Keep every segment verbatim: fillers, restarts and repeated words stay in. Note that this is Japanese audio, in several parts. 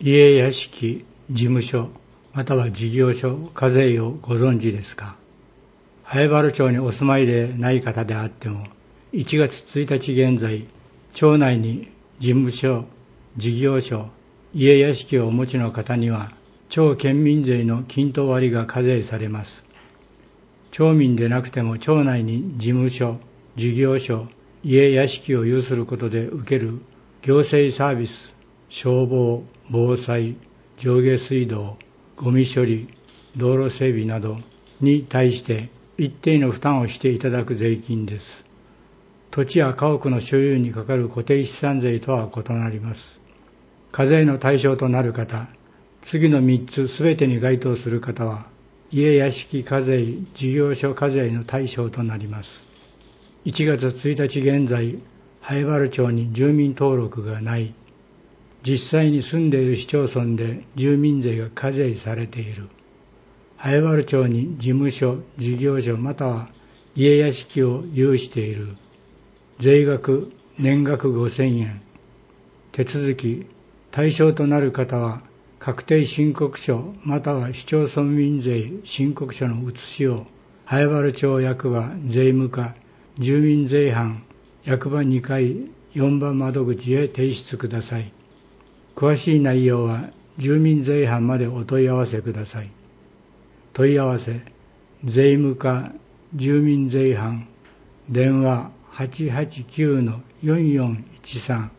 家屋敷、事務所、または事業所、課税をご存知ですか？南風原町にお住まいでない方であっても、いちがつついたち現在、町内に事務所、事業所、家屋敷をお持ちの方には、町県民税の均等割が課税されます。町民でなくても町内に事務所、事業所、家屋敷を有することで受ける行政サービス、消防、防災、上下水道、ゴミ処理、道路整備などに対して一定の負担をしていただく税金です。土地や家屋の所有にかかる固定資産税とは異なります。課税の対象となる方、次のみっつすべてに該当する方は、家屋敷課税、事業所課税の対象となります。いちがつついたち現在、南風原町に住民登録がない、実際に住んでいる市町村で住民税が課税されている、南風原町に事務所、事業所または家屋敷を有している、税額年額ごせんえん、手続き対象となる方は確定申告書または市町村民税申告書の写しを南風原町役場税務課住民税班役場にかいよんばん窓口へ提出ください。詳しい内容は住民税班までお問い合わせください。問い合わせ税務課住民税班電話 はちはちきゅうのよんよんいちさん。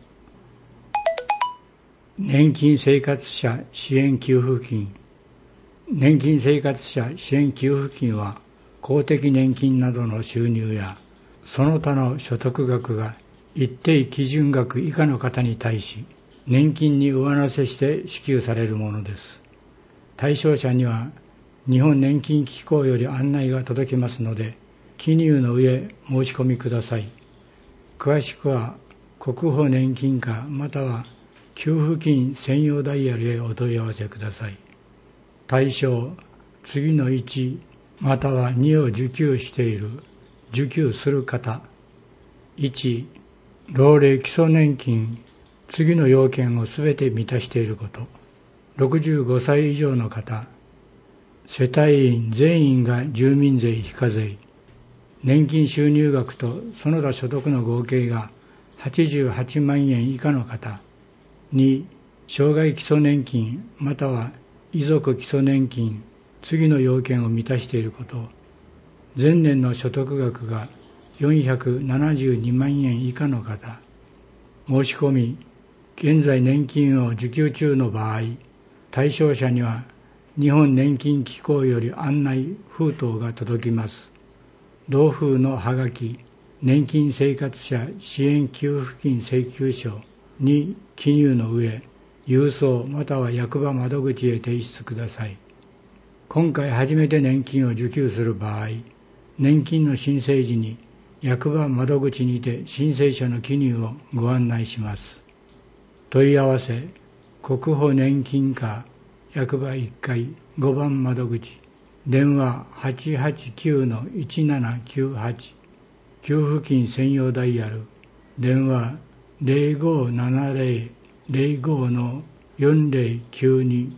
年金生活者支援給付金。年金生活者支援給付金は公的年金などの収入やその他の所得額が一定基準額以下の方に対し年金に上乗せして支給されるものです。対象者には日本年金機構より案内が届きますので記入の上申し込みください。詳しくは国保年金課または給付金専用ダイヤルへお問い合わせください。対象次のいちまたはにを受給している受給する方。いち老齢基礎年金次の要件をすべて満たしていること。ろくじゅうごさい以上の方。世帯員全員が住民税非課税。年金収入額とその他所得の合計がはちじゅうはちまんえん以下の方。に障害基礎年金または遺族基礎年金次の要件を満たしていること。前年の所得額がよんひゃくななじゅうにまんえん以下の方。申し込み現在年金を受給中の場合、対象者には日本年金機構より案内封筒が届きます。同封のはがき、年金生活者支援給付金請求書に記入の上、郵送または役場窓口へ提出ください。今回初めて年金を受給する場合、年金の申請時に役場窓口にて申請書の記入をご案内します。問い合わせ、国保年金課役場いっかいごばん窓口、電話 はちはちきゅうのいちななきゅうはち、給付金専用ダイヤル、電話 ゼロごななゼロ ゼロごのよんゼロきゅうに。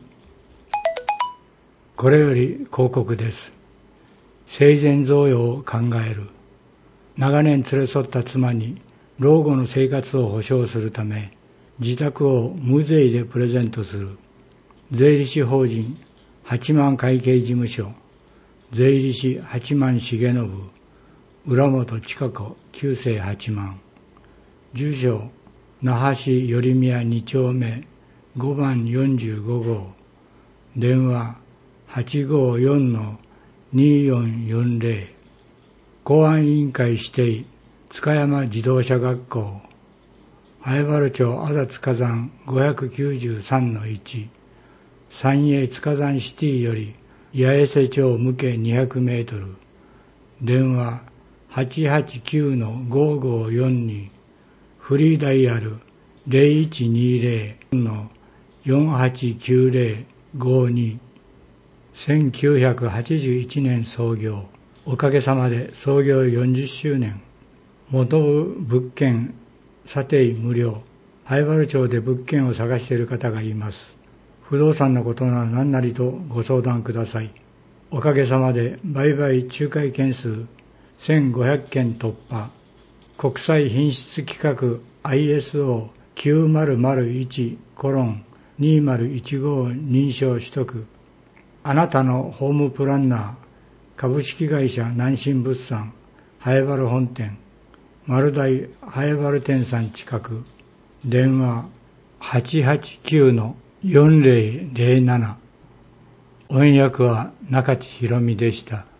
これより広告です。生前贈与を考える。長年連れ添った妻に老後の生活を保障するため、自宅を無税でプレゼントする。税理士法人八幡会計事務所、税理士八幡重信、浦本千佳子旧姓八幡。住所、那覇市寄宮に丁目ごばんよんじゅうご号。電話、はちごよんのによんよんゼロ。公安委員会指定、塚山自動車学校。南風原町あざつ火山ごひゃくきゅうじゅうさんのいち。三栄塚山シティより八重瀬町向けにひゃくメートル。電話、はちはちきゅうのごごよんに。フリーダイヤル ゼロいちにゼロのよんはちきゅうゼロごに。せんきゅうひゃくはちじゅういちねん創業。おかげさまで創業よんじゅっしゅうねん。元物件査定無料。南風原町で物件を探している方がいます。 不動産のことなら何なりとご相談ください。おかげさまで売買仲介件数せんごひゃくけん突破、国際品質規格 アイエスオーきゅうまるまるいちコロンにまるいちご 認証取得、あなたのホームプランナー株式会社南進物産早原本店、丸大早原店さん近く、電話 はちはちきゅうのよんぜろぜろなな、翻訳は中地ひろみでした。